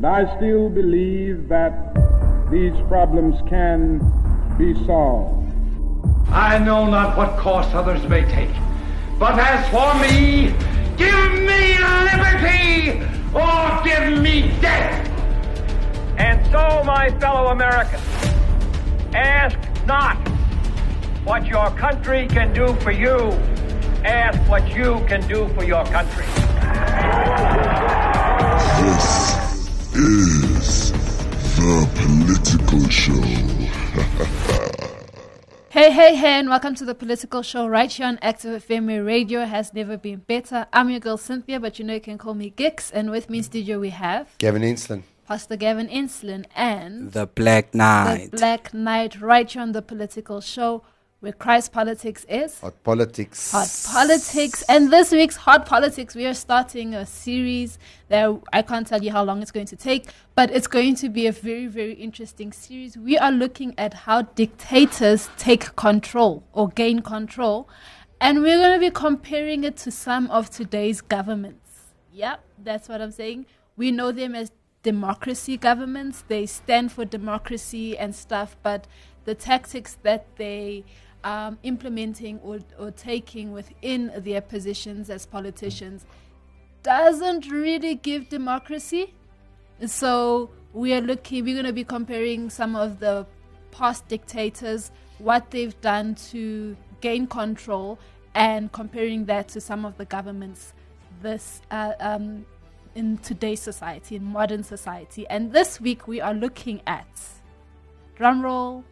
And I still believe that these problems can be solved. I know not what course others may take, but as for me, give me liberty or give me death. And so, my fellow Americans, ask not what your country can do for you. Ask what you can do for your country. This is The Political Show. Hey, and welcome to The Political Show right here on Active FM, where radio has never been better. I'm your girl Cynthia, but you know you can call me Gix. And with me in studio we have Gavin Ensslin. Pastor Gavin Ensslin and The Black Knight. The Black Knight right here on The Political Show, where Christ Politics is Hot Politics. Hot Politics. And this week's Hot Politics, we are starting a series that I can't tell you how long it's going to take, but it's going to be a very, very interesting series. We are looking at how dictators take control or gain control, and we're going to be comparing it to some of today's governments. Yep, that's what I'm saying. We know them as democracy governments. They stand for democracy and stuff, but the tactics that they implementing or taking within their positions as politicians doesn't really give democracy. So we're going to be comparing some of the past dictators, what they've done to gain control, and comparing that to some of the governments in today's society, in modern society. And this week we are looking at, drumroll,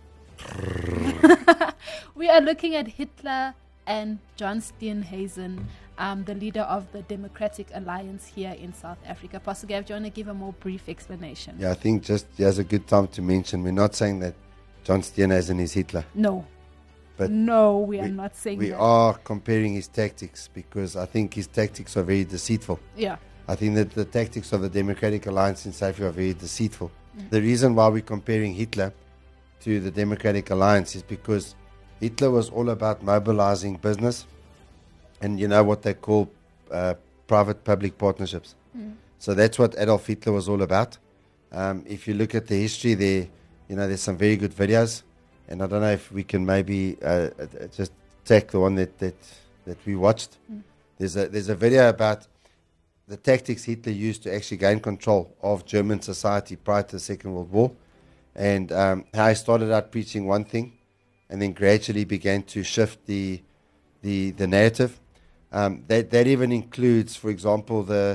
we are looking at Hitler and John Steenhuisen, the leader of the Democratic Alliance here in South Africa. Pastor Gav, do you want to give a more brief explanation? Yeah, I think just as a good time to mention, we're not saying that John Steenhuisen is Hitler. No. But no, we are not saying that. We are comparing his tactics because I think his tactics are very deceitful. Yeah. I think that the tactics of the Democratic Alliance in South Africa are very deceitful. The reason why we're comparing Hitler to the Democratic Alliance is because Hitler was all about mobilizing business and you know what they call private-public partnerships. So that's what Adolf Hitler was all about. If you look at the history there, you know, there's some very good videos, and I don't know if we can maybe just take the one that we watched. There's a video about the tactics Hitler used to actually gain control of German society prior to the Second World War, and how he started out preaching one thing and then gradually began to shift the narrative. That even includes, for example, the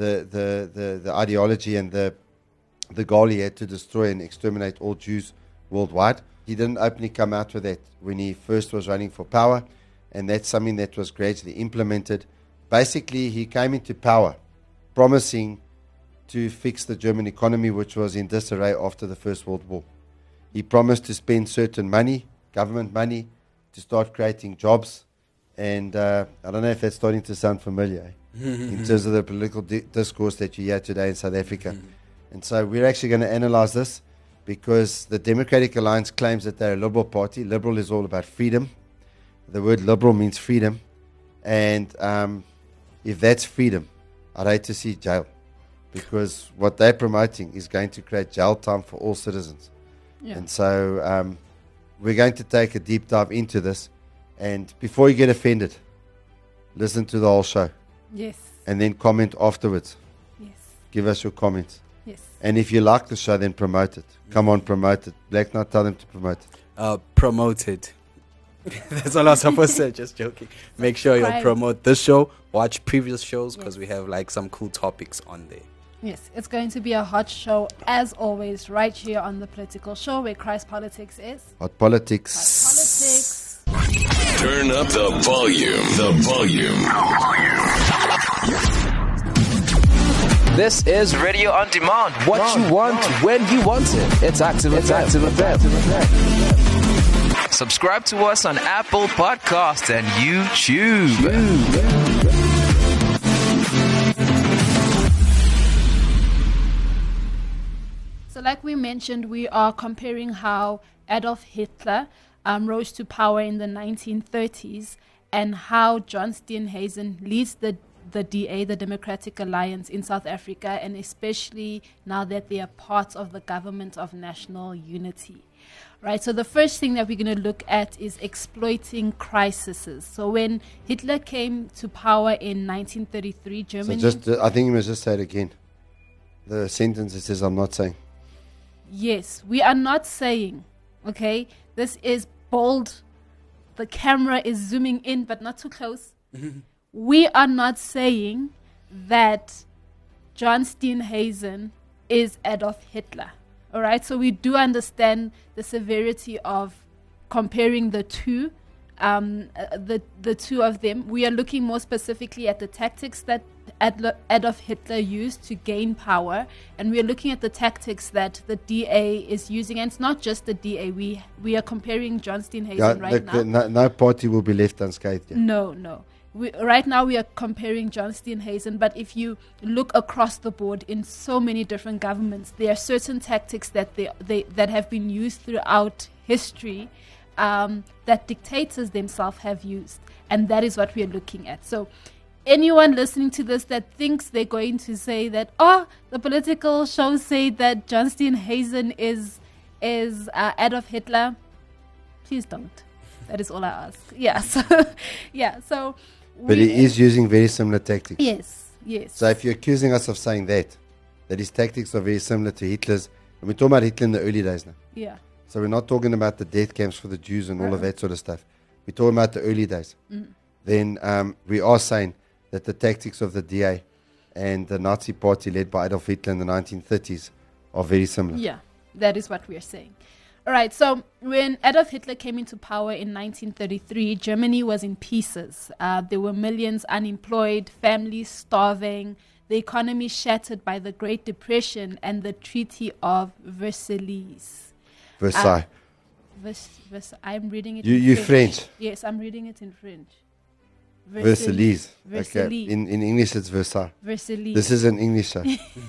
ideology and the goal he had to destroy and exterminate all Jews worldwide. He didn't openly come out with that when he first was running for power, and that's something that was gradually implemented. Basically, he came into power promising to fix the German economy, which was in disarray after the First World War. He promised to spend certain money, government money, to start creating jobs. And I don't know if that's starting to sound familiar in terms of the political discourse that you hear today in South Africa. And so we're actually going to analyze this because the Democratic Alliance claims that they're a liberal party. Liberal is all about freedom. The word liberal means freedom. And if that's freedom, I'd hate to see jail, because what they're promoting is going to create jail time for all citizens. Yeah. And so we're going to take a deep dive into this. And before you get offended, listen to the whole show. Yes. And then comment afterwards. Yes. Give us your comments. Yes. And if you like the show, then promote it. Come on, promote it. Black Knight, tell them to promote it. Promote it. That's all I was supposed to say. Just joking. Make sure you promote this show. Watch previous shows because we have like some cool topics on there. Yes, it's going to be a hot show as always, right here on The Political Show, where Christ Politics is Hot Politics. Hot Politics. Turn up the volume. This is Radio On Demand. What you want, when you want it. It's Active FM. Subscribe to us on Apple Podcasts and YouTube. So like we mentioned, we are comparing how Adolf Hitler rose to power in the 1930s and how John Steenhuisen leads the the DA, the Democratic Alliance in South Africa, and especially now that they are part of the Government of National Unity. Right, so the first thing that we're going to look at is exploiting crises. So when Hitler came to power in 1933, Germany... I think you must just say it again. The sentence it says, I'm not saying. Yes, we are not saying, okay, this is bold. The camera is zooming in, but not too close. We are not saying that John Steenhuisen is Adolf Hitler. All right, so we do understand the severity of comparing the two, the two of them. We are looking more specifically at the tactics that Adolf Hitler used to gain power, and we are looking at the tactics that the DA is using. And it's not just the DA. We are comparing John Steenhuisen now. No party will be left unscathed. Yeah. No. Right now we are comparing John Steenhuisen, but if you look across the board in so many different governments, there are certain tactics that that have been used throughout history that dictators themselves have used, and that is what we are looking at. So anyone listening to this that thinks they're going to say that, the political shows say that John Steenhuisen is Adolf Hitler, please don't. That is all I ask. So but he is using very similar tactics. Yes. So if you're accusing us of saying that his tactics are very similar to Hitler's, and we're talking about Hitler in the early days now. Yeah. So we're not talking about the death camps for the Jews and all of that sort of stuff. We're talking about the early days. Then we are saying that the tactics of the DA and the Nazi party led by Adolf Hitler in the 1930s are very similar. Yeah, that is what we are saying. All right, so when Adolf Hitler came into power in 1933, Germany was in pieces. There were millions unemployed, families starving, the economy shattered by the Great Depression and the Treaty of Versailles. Versailles. I'm reading it in French. Yes, I'm reading it in French. Versailles. Okay. In English, it's Versailles. Versailles. This is an English show.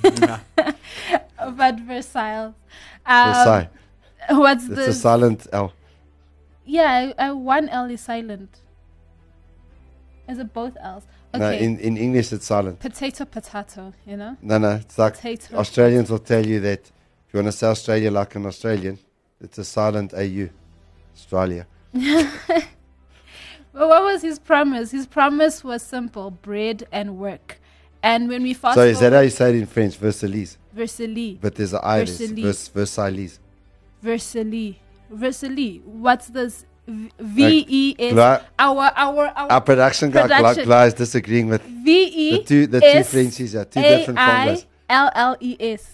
But Versailles. Versailles. What's it's a silent L. Yeah, one L is silent. Is it both L's? Okay. No, in English it's silent. Potato, you know? No, it's like Potato. Australians will tell you that if you want to say Australia like an Australian, it's a silent AU. Australia. Well, what was his promise? His promise was simple: bread and work. And when we fast So is that how you say it in French? Versailles. Versailles. But there's an I. Versailles. Versailles. Versailles. What's this? VES. Our production guy is disagreeing with VE. The two Frenchies are two different formulas. LLES.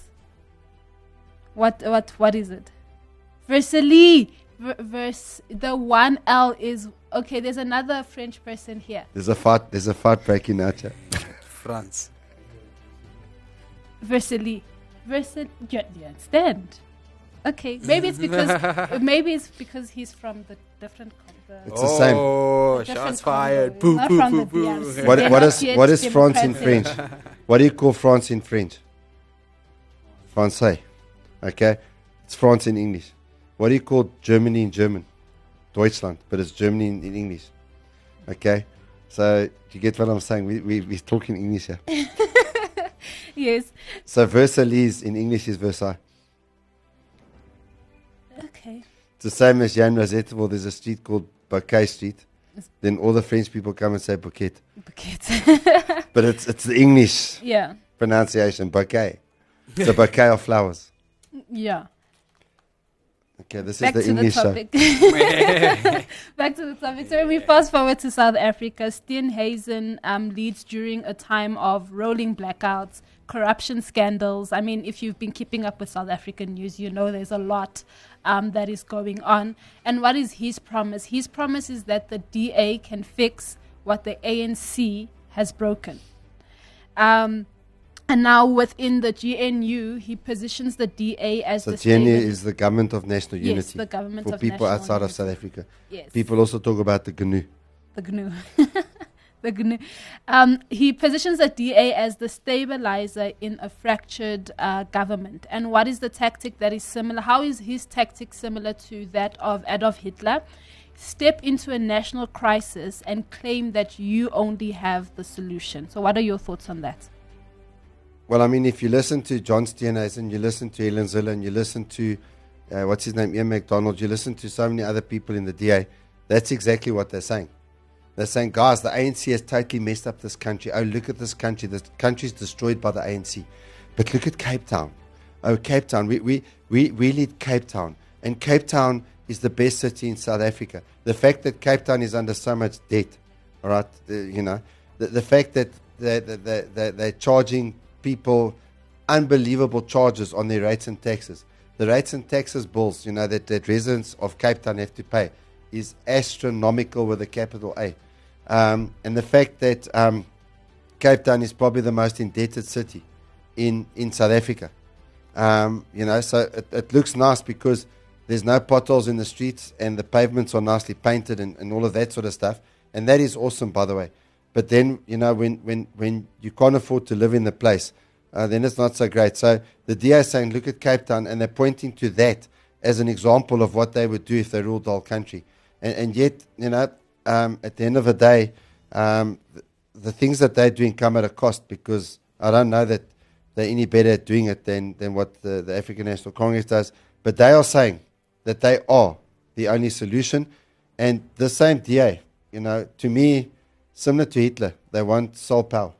What is it? Versailles. The one L is okay. There's another French person here. There's a fight breaking out here. France. Versailles. You understand? Okay, maybe it's because he's from the different. It's the same. Oh, shots fired! Boo, boo, boo, boo. What is France in French? What do you call France in French? Francais. Okay, it's France in English. What do you call Germany in German? Deutschland, but it's Germany in English. Okay, so you get what I'm saying? We're talking English here. Yes. So Versailles in English is Versailles. Okay. It's the same as Jan Rosette. Well, there's a street called Bouquet Street. Then all the French people come and say Bouquet. But it's the English pronunciation, Bouquet. It's a bouquet of flowers. Yeah. Okay, this is the English show. Back to the topic. So when we fast forward to South Africa, Steenhuisen leads during a time of rolling blackouts, corruption scandals. I mean, if you've been keeping up with South African news, you know there's a lot that is going on. And what is his promise? His promise is that the DA can fix what the ANC has broken. And now within the GNU, he positions the DA as the GNU is the Government of National Unity. Yes, the Government for of people National outside Unity. of South Africa. Yes. People also talk about the GNU. The GNU. The GNU. He positions the DA as the stabilizer in a fractured government. And what is the tactic that is similar? How is his tactic similar to that of Adolf Hitler? step into a national crisis and claim that you only have the solution. So what are your thoughts on that? Well, I mean, if you listen to John Steenhuisen, you listen to Helen Zille, and you listen to, what's his name, Ian MacDonald, you listen to so many other people in the DA, that's exactly what they're saying. They're saying, guys, the ANC has totally messed up this country. Oh, look at this country. This country's destroyed by the ANC. But look at Cape Town. Oh, Cape Town. We lead Cape Town. And Cape Town is the best city in South Africa. The fact that Cape Town is under so much debt, all right, the fact that they're charging people unbelievable charges on their rates and taxes. The rates and taxes bills, that residents of Cape Town have to pay is astronomical with a capital A. And the fact that Cape Town is probably the most indebted city in South Africa. So it looks nice because there's no potholes in the streets and the pavements are nicely painted and all of that sort of stuff. And that is awesome, by the way. But then, when you can't afford to live in the place, then it's not so great. So the DA is saying, look at Cape Town, and they're pointing to that as an example of what they would do if they ruled the whole country. And yet, at the end of the day, the things that they're doing come at a cost, because I don't know that they're any better at doing it than what the African National Congress does. But they are saying that they are the only solution. And the same DA, to me, similar to Hitler, they want sole power.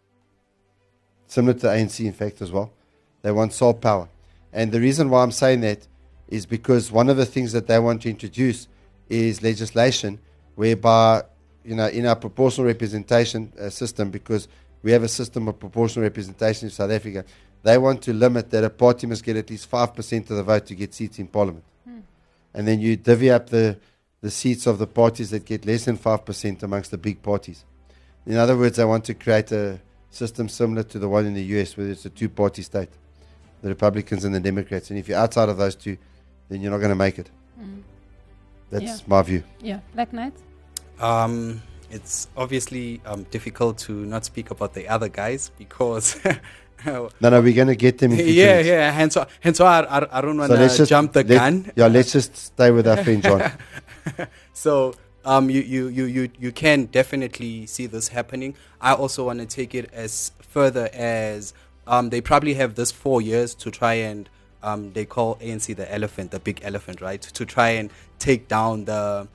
Similar to ANC, in fact, as well. They want sole power. And the reason why I'm saying that is because one of the things that they want to introduce is legislation whereby, in our proportional representation system, because we have a system of proportional representation in South Africa, they want to limit that a party must get at least 5% of the vote to get seats in Parliament. And then you divvy up the seats of the parties that get less than 5% amongst the big parties. In other words, they want to create a system similar to the one in the US, where it's a two-party state, the Republicans and the Democrats. And if you're outside of those two, then you're not going to make it. That's my view. Yeah. Black Knight? It's obviously difficult to not speak about the other guys because... No, we're going to get them in 15 minutes. Yeah. Hence why I don't want to jump the gun. Let's just stay with our friend John. So you can definitely see this happening. I also want to take it as further as they probably have this 4 years to try and they call ANC the elephant, the big elephant, right? To try and take down the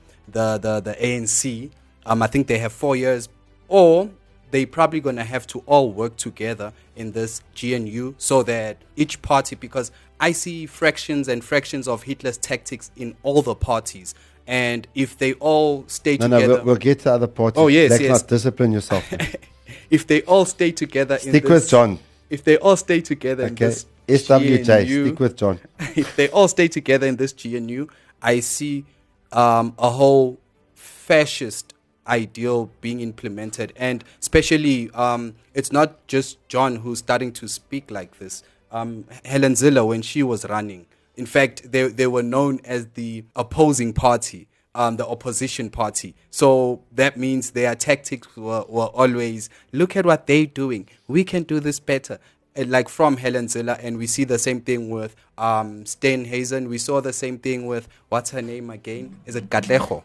ANC. I think they have 4 years, or they probably going to have to all work together in this GNU so that each party, because I see fractions and fractions of Hitler's tactics in all the parties. And if they all stay together... No, we'll get to other parties. Oh, yes, Let's not discipline yourself. If they all stay together Stick with John. If they all stay together in this SWJ, GNU, stick with John. If they all stay together in this GNU, I see a whole fascist ideal being implemented. And especially, it's not just John who's starting to speak like this. Helen Zille, when she was running, in fact, they were known as the opposing party, the opposition party. So that means their tactics were always, look at what they're doing. We can do this better. Like from Helen Zille, and we see the same thing with Steenhuisen. We saw the same thing with, what's her name again? Is it Katlego?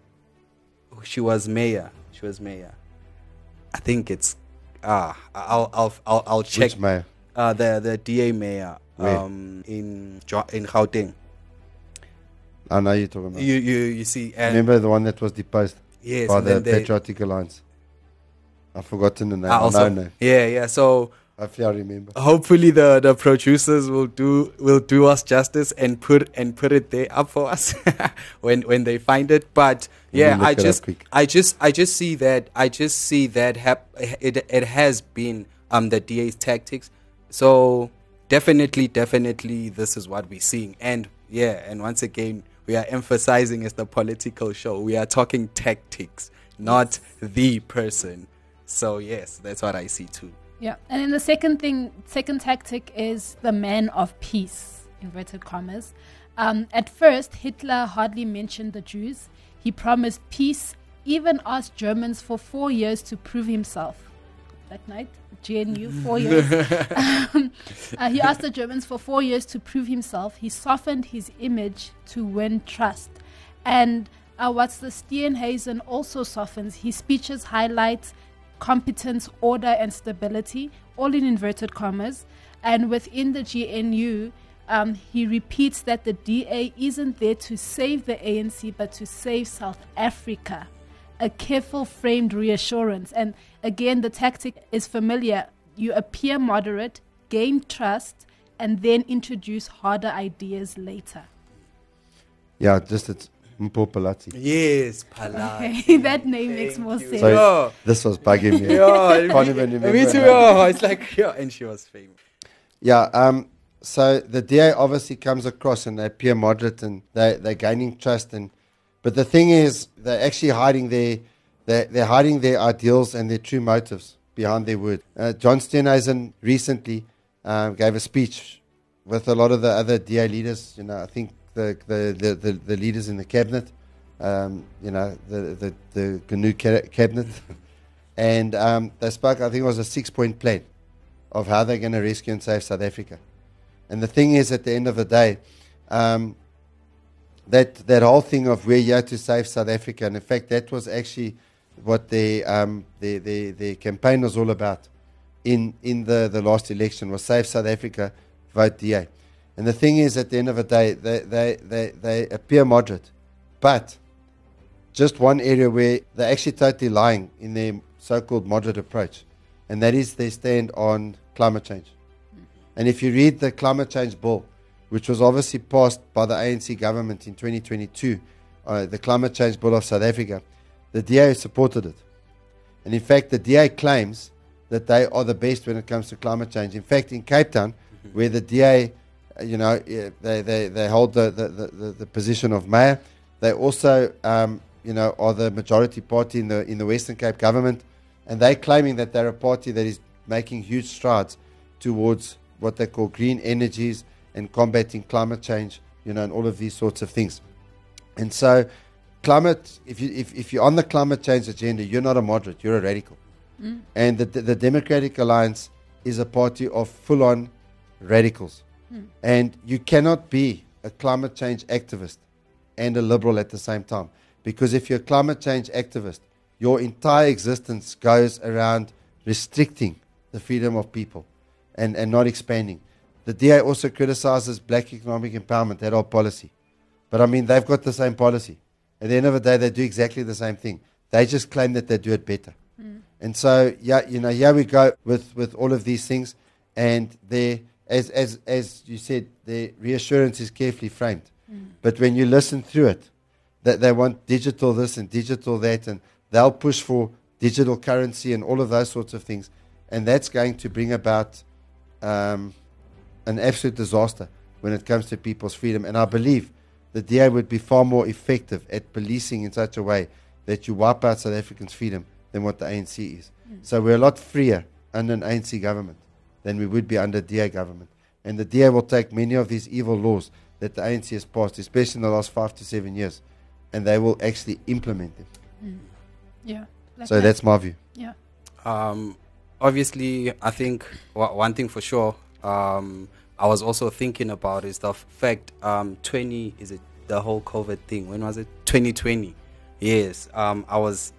She was mayor. I think it's I'll check. Which mayor? The DA mayor in Gauteng. I know you're talking about. You see, and remember the one that was deposed? Yes, by the Patriotic Alliance. I've forgotten the name. Also, no. Yeah. So hopefully I remember. Hopefully the producers will do us justice and put it there up for us when they find it. But yeah, I just see that it has been the DA's tactics. So definitely this is what we're seeing. And once again, we are emphasizing it's the political show. We are talking tactics, not the person. So yes, that's what I see too. Yeah, and then the second tactic is the man of peace, inverted commas. At first, Hitler hardly mentioned the Jews. He promised peace, even asked Germans for 4 years to prove himself. That night, GNU, 4 years. He asked the Germans for 4 years to prove himself. He softened his image to win trust. And What's the Steenhuisen also softens. His speeches highlight competence, order, and stability, all in inverted commas. And within the GNU, he repeats that the DA isn't there to save the ANC, but to save South Africa. A careful framed reassurance. And again, the tactic is familiar. You appear moderate, gain trust, and then introduce harder ideas later. Yeah, just it's Mpopalati. Yes, Palati. Okay, that name makes more sense. Sorry, Yeah. this was bugging me. Yeah, Can't even remember me too. her name. Yeah, it's like, yeah, and she was famous. Yeah, so the DA obviously comes across and they appear moderate and they're gaining trust. But the thing is, they're actually hiding they're hiding their ideals and their true motives behind their word. John Steenhuisen recently gave a speech with a lot of the other DA leaders. You know, I think the leaders in the cabinet, you know, the GNU cabinet. And they spoke, I think it was a 6-point plan of how they're going to rescue and save South Africa. And the thing is, at the end of the day, that whole thing of we're here to save South Africa, and in fact, that was actually what their campaign was all about in the last election, was save South Africa, vote DA. And the thing is, at the end of the day, they appear moderate, but just one area where they're actually totally lying in their so-called moderate approach, and that is they stand on climate change. And if you read the climate change bill, which was obviously passed by the ANC government in 2022, the climate change bill of South Africa, the DA supported it. And in fact, the DA claims that they are the best when it comes to climate change. In fact, in Cape Town, where the DA, you know, they hold the position of mayor, they also, you know, are the majority party in the Western Cape government, and they're claiming that they're a party that is making huge strides towards what they call green energies and combating climate change, you know, and all of these sorts of things. And so, climate, if you're on the climate change agenda, you're not a moderate, you're a radical. And the Democratic Alliance is a party of full-on radicals. And you cannot be a climate change activist and a liberal at the same time. Because if you're a climate change activist, your entire existence goes around restricting the freedom of people and not expanding. The DA also criticizes black economic empowerment, that whole policy. But I mean, they've got the same policy. At the end of the day, they do exactly the same thing. They just claim that they do it better. And so, yeah, you know, here we go with all of these things. And as you said, the reassurance is carefully framed. But when you listen through it, that they want digital this and digital that, and they'll push for digital currency and all of those sorts of things. And that's going to bring about an absolute disaster when it comes to people's freedom. And I believe the DA would be far more effective at policing in such a way that you wipe out South Africans' freedom than what the ANC is. So we're a lot freer under an ANC government than we would be under a DA government. And the DA will take many of these evil laws that the ANC has passed, especially in the last 5 to 7 years, and they will actually implement them. Yeah. So that's my view. Yeah. Obviously, I think one thing for sure, I was also thinking about is the fact, is it the whole COVID thing? When was it? 2020. Yes. I was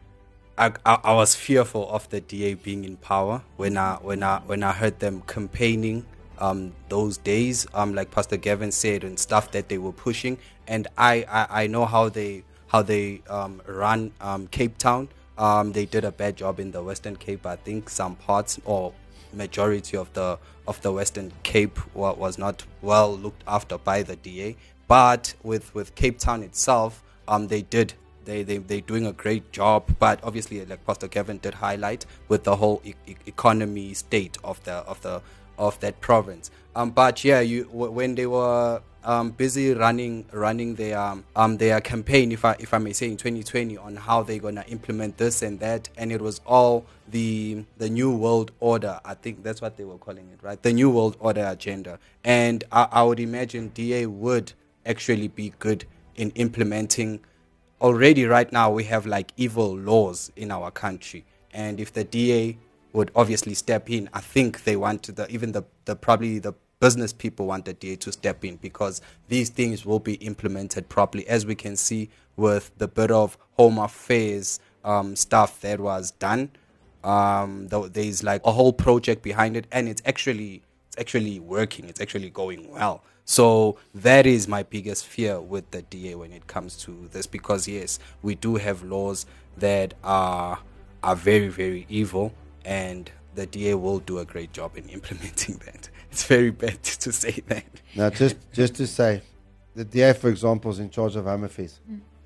fearful of the DA being in power when I heard them campaigning those days, like Pastor Gavin said, and stuff that they were pushing. And I know how they run Cape Town. They did a bad job in the Western Cape. I think some parts or majority of the Western Cape was not well looked after by the DA. But with Cape Town itself, they're doing a great job. But obviously, like Pastor Kevin did highlight, with the whole economy state of that province. But yeah, when they were busy running their campaign, if I may say, in 2020, on how they're gonna implement this and that, and it was all the New World Order. I think that's what they were calling it, right? The New World Order agenda. And I would imagine DA would actually be good in implementing. Already right now we have like evil laws in our country, and if the DA would obviously step in, I think they want to probably the business people want the DA to step in, because these things will be implemented properly, as we can see with the bit of Home Affairs stuff that was done. There's like a whole project behind it, and it's actually working. It's actually going well. So that is my biggest fear with the DA when it comes to this, because yes, we do have laws that are very, very evil, and the DA will do a great job in implementing that. It's very bad to say that. Now, just to say, the DA, for example, is in charge of Home Affairs.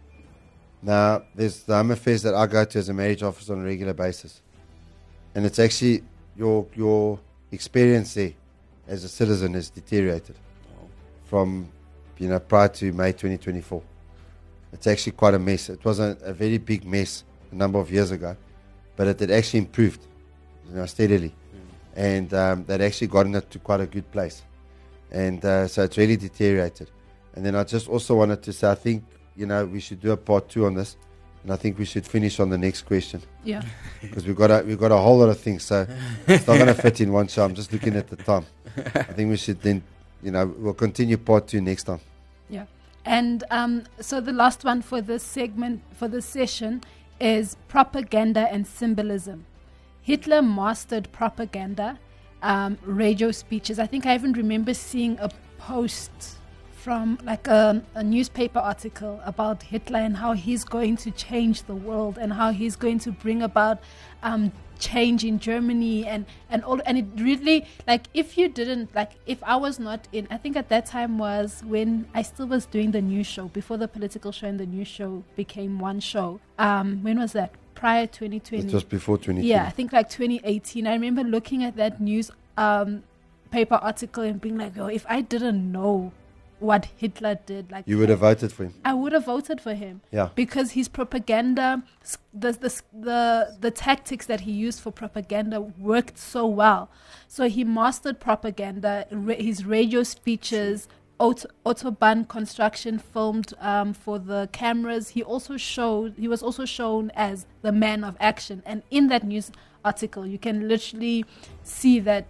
Now, there's the Home Affairs that I go to as a marriage officer on a regular basis. And it's actually your experience there as a citizen has deteriorated from, prior to May 2024. It's actually quite a mess. It was a very big mess a number of years ago, but it had actually improved, steadily. And they'd actually gotten it to quite a good place. And so it's really deteriorated. And then I just also wanted to say, I think, we should do a part 2 on this. And I think we should finish on the next question. Yeah. Because we've got a whole lot of things, so it's not going to fit in one show. I'm just looking at the time. I think we should then, we'll continue part 2 next time. Yeah. And so the last one for this segment, for this session, is propaganda and symbolism. Hitler mastered propaganda, radio speeches. I think I even remember seeing a post from like a newspaper article about Hitler and how he's going to change the world and how he's going to bring about change in Germany and all. And it really, like, if you didn't, like, if I was not in, I think at that time was when I still was doing the news show, before the political show and the news show became one show. When was that? Prior 2020. It was before 2020. Yeah, I think like 2018. I remember looking at that news paper article and being like, oh, if I didn't know what Hitler did, like, you would have voted for him. I would have voted for him. Yeah. Because his propaganda, the tactics that he used for propaganda worked so well. So he mastered propaganda, his radio speeches, Autobahn construction filmed for the cameras. He was also shown as the man of action. And in that news article, you can literally see that,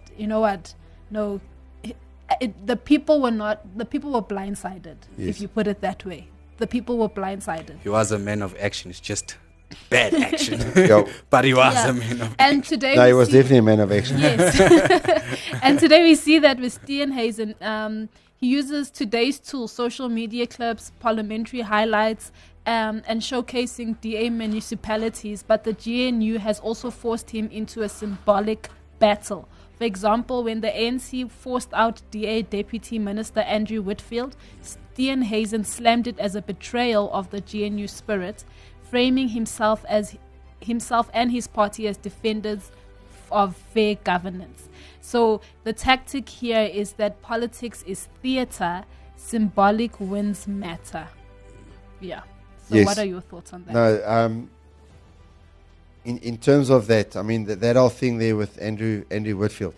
the people were blindsided, yes. If you put it that way. The people were blindsided. He was a man of action. It's just bad action. Yo. But he was a man of action. And today he was definitely a man of action. Yes. And today we see that with Steenhuisen. He uses today's tools, social media clips, parliamentary highlights, and showcasing DA municipalities. But the GNU has also forced him into a symbolic battle. For example, when the ANC forced out DA Deputy Minister Andrew Whitfield, Steenhuisen slammed it as a betrayal of the GNU spirit, framing himself and his party as defenders of fair governance. So the tactic here is that politics is theater, symbolic wins matter. Yeah. So yes. What are your thoughts on that? No, in terms of that, I mean, that whole thing there with Andrew Whitfield.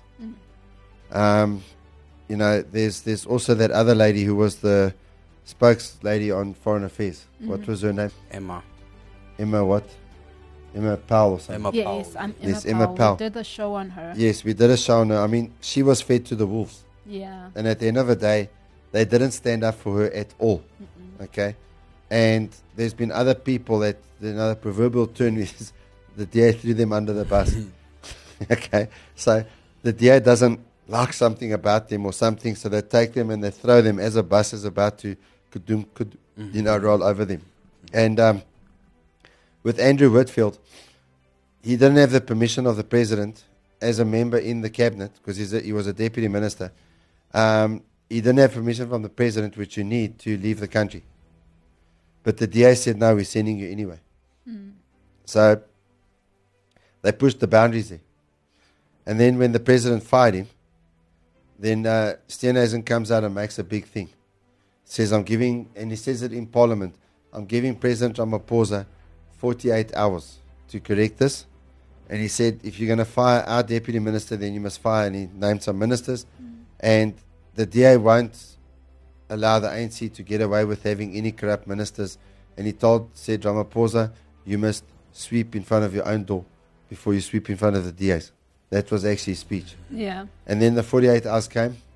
There's also that other lady who was the spokeslady on Foreign Affairs. Mm-hmm. What was her name? Emma what? Emma Powell or something. Emma Powell. We did a show on her. Yes, we did a show on her. I mean, she was fed to the wolves. Yeah. And at the end of the day, they didn't stand up for her at all. Mm-mm. Okay? And there's been other people that, the proverbial term is, the DA threw them under the bus. Okay? So the DA doesn't like something about them or something, so they take them and they throw them as a bus is about to roll over them. And with Andrew Whitfield, he didn't have the permission of the president as a member in the cabinet, because he was a deputy minister. He didn't have permission from the president, which you need to leave the country. But the DA said, no, we're sending you anyway. Mm. So they pushed the boundaries there. And then when the president fired him, then Steenhuisen comes out and makes a big thing. Says, and he says it in Parliament, I'm giving President Ramaphosa 48 hours to correct this. And he said, if you're going to fire our deputy minister, then you must fire. And he named some ministers. Mm. And the DA won't allow the ANC to get away with having any corrupt ministers. And he said, Ramaphosa, you must sweep in front of your own door before you sweep in front of the DA's. That was actually his speech. Yeah. And then the 48 hours came,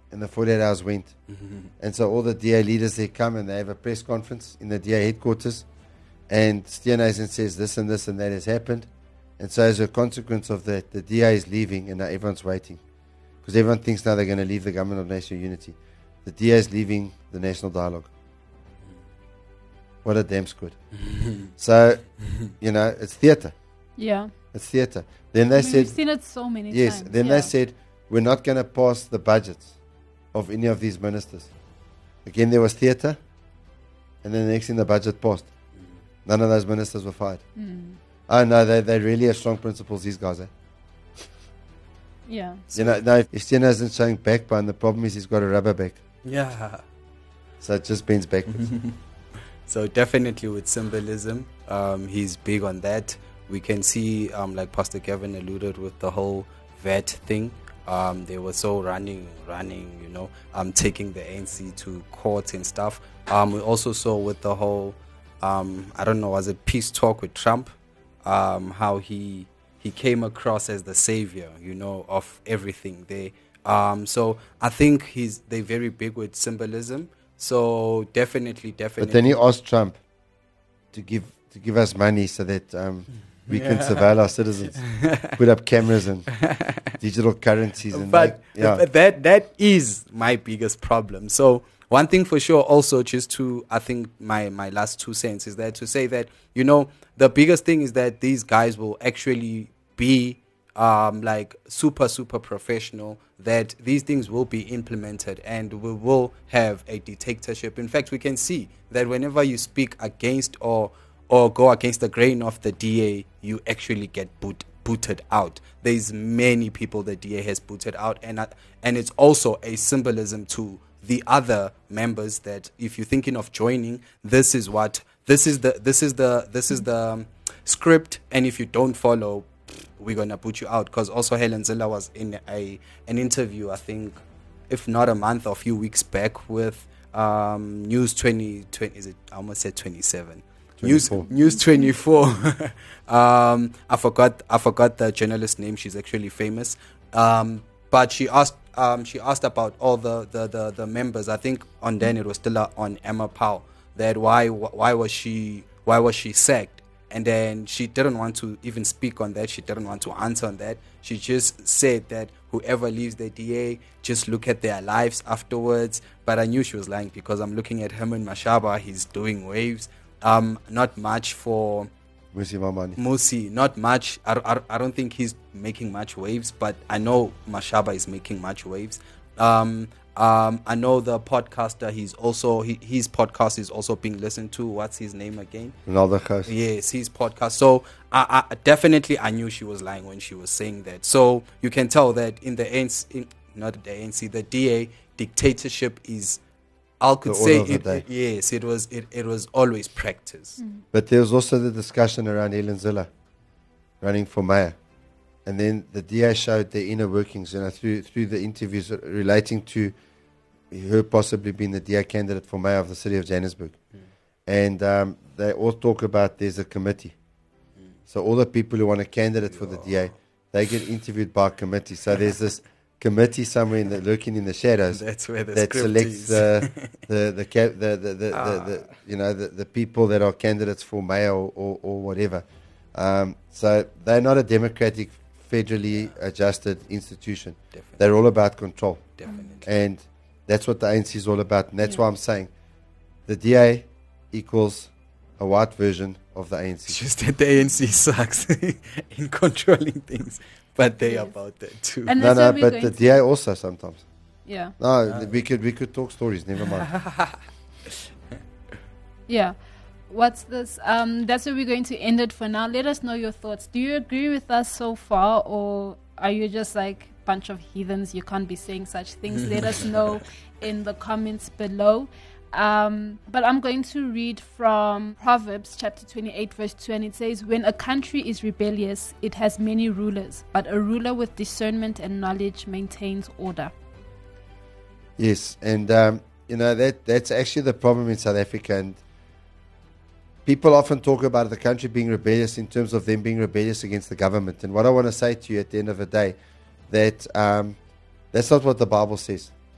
and the 48 hours went. And so all the DA leaders, they come and they have a press conference in the DA headquarters. And Steenhuisen says this and this and that has happened. And so as a consequence of that, the DA is leaving and now everyone's waiting. Because everyone thinks now they're going to leave the government of national unity. The DA is leaving the national dialogue. What a damn squid. So, it's theatre. Yeah. It's theatre. Then they said... We've seen it so many yes, times. then they said, we're not going to pass the budgets of any of these ministers. Again, there was theatre. And then the next thing, the budget passed. None of those ministers were fired. Oh, no, they really have strong principles, these guys, eh? Yeah. Now, if Steno isn't showing backbone, the problem is he's got a rubber back. Yeah. So it just bends backwards. So definitely with symbolism, he's big on that. We can see, like Pastor Kevin alluded with the whole VAT thing. They were so running, taking the ANC to court and stuff. We also saw with the whole, was it peace talk with Trump? How he came across as the savior, of everything there. So I think they're very big with symbolism. So definitely. But then he asked Trump to give us money so that we can surveil our citizens, put up cameras and digital currencies. And but that is my biggest problem. So one thing for sure also, just to, I think my last 2 cents is that to say that, the biggest thing is that these guys will actually be like super professional, that these things will be implemented and we will have a dictatorship. In fact, we can see that whenever you speak against or go against the grain of the DA, you actually get booted out. There's many people the DA has booted out, and it's also a symbolism to the other members that if you're thinking of joining, this is the script, and if you don't follow, we're gonna put you out. Because also Helen Zille was in an interview, I think, if not a month or a few weeks back, with News 2020. Is it? I almost said 27. 24. News 24. I forgot the journalist's name. She's actually famous. But she asked about all the members. I think on then it was still on Emma Powell, that why was she sacked. And then she didn't want to even speak on that. She didn't want to answer on that. She just said that whoever leaves the DA, just look at their lives afterwards. But I knew she was lying because I'm looking at him and Mashaba. He's doing waves. Not much for Musi. Not much. I don't think he's making much waves. But I know Mashaba is making much waves. I know the podcaster. His podcast is also being listened to. What's his name again? Ronaldo Khos. Yes, his podcast. So I definitely knew she was lying when she was saying that. So you can tell that in the ANC, not the ANC, the DA dictatorship is. I could say it. Yes, it was always practice. But there was also the discussion around Helen Zille running for mayor. And then the DA showed their inner workings, through the interviews relating to her possibly being the DA candidate for mayor of the city of Johannesburg. And they all talk about there's a committee. So all the people who want a candidate for the DA, they get interviewed by a committee. So there's this committee somewhere lurking in the shadows. That's where the that selects the people that are candidates for mayor or whatever. So they're not a democratic, federally adjusted institution. Definitely. They're all about control. Definitely. And that's what the ANC is all about. And that's why I'm saying the DA equals a white version of the ANC. It's just that the ANC sucks in controlling things. But they are about that too. And but the DA also sometimes. Yeah. No, we could talk stories, never mind. Yeah. What's this? That's where we're going to end it for now. Let us know your thoughts. Do you agree with us so far, or are you just like a bunch of heathens? You can't be saying such things. Let us know in the comments below. But I'm going to read from Proverbs chapter 28 verse 2, and it says, when a country is rebellious, it has many rulers, but a ruler with discernment and knowledge maintains order. Yes, and that's actually the problem in South Africa. And people often talk about the country being rebellious in terms of them being rebellious against the government. And what I want to say to you at the end of the day, that that's not what the Bible says.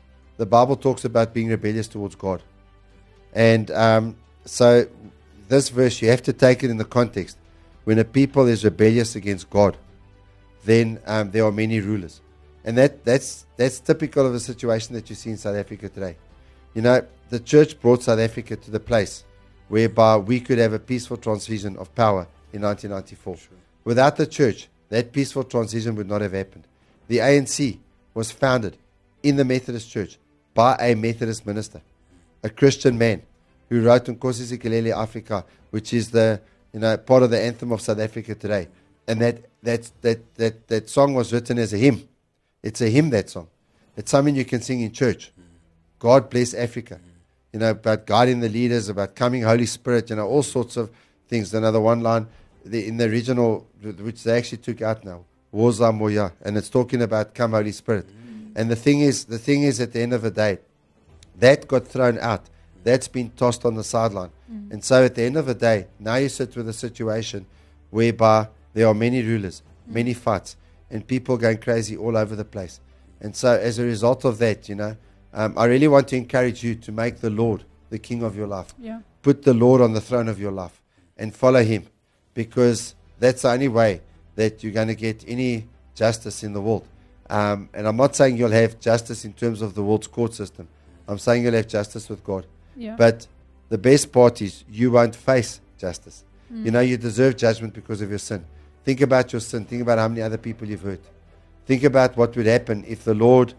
the Bible talks about being rebellious towards God. And so this verse, you have to take it in the context. When a people is rebellious against God, then there are many rulers. And that's typical of the situation that you see in South Africa today. You know, the church brought South Africa to the place whereby we could have a peaceful transition of power in 1994. Sure. Without the church, that peaceful transition would not have happened. The ANC was founded in the Methodist Church by a Methodist minister, a Christian man who wrote Nkosi Sikelel' iAfrika, which is the part of the anthem of South Africa today. And that song was written as a hymn. It's a hymn, that song. It's something you can sing in church. God bless Africa. You know, about guiding the leaders, about coming Holy Spirit, you know, all sorts of things. Another one line in the original, which they actually took out now, Woza Moya, and it's talking about come Holy Spirit. And the thing is, at the end of the day, that got thrown out. That's been tossed on the sideline. And so at the end of the day, now you sit with a situation whereby there are many rulers, many fights, and people going crazy all over the place. And so as a result of that, you know, I really want to encourage you to make the Lord the king of your life. Yeah. Put the Lord on the throne of your life and follow him, because that's the only way that you're going to get any justice in the world. And I'm not saying you'll have justice in terms of the world's court system. I'm saying you'll have justice with God. Yeah. But the best part is you won't face justice. You know, you deserve judgment because of your sin. Think about your sin. Think about how many other people you've hurt. Think about what would happen if the Lord,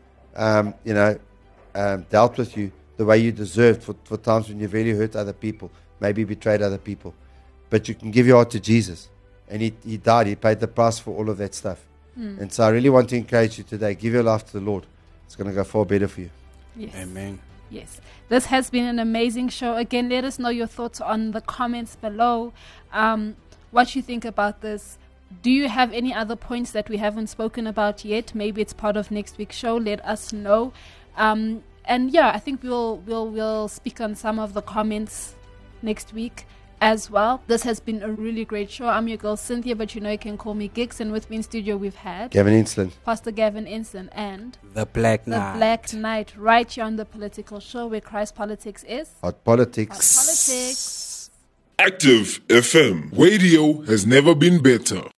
dealt with you the way you deserved for times when you've really hurt other people, maybe betrayed other people. But you can give your heart to Jesus. And he died. He paid the price for all of that stuff. And so I really want to encourage you today. Give your life to the Lord. It's going to go far better for you. Yes. Amen. Yes. This has been an amazing show. Again, let us know your thoughts on the comments below. What you think about this. Do you have any other points that we haven't spoken about yet? Maybe it's part of next week's show. Let us know. And yeah, I think we'll speak on some of the comments next week as well. This has been a really great show. I'm your girl Cynthia, but you know you can call me Gix. And with me in studio we've had Gavin Insland, Pastor Gavin Insland, and The Black Knight. The Black Knight, right here on The Political Show, where Christ Politics is Hot Politics. Hot Politics. Active FM. Radio has never been better.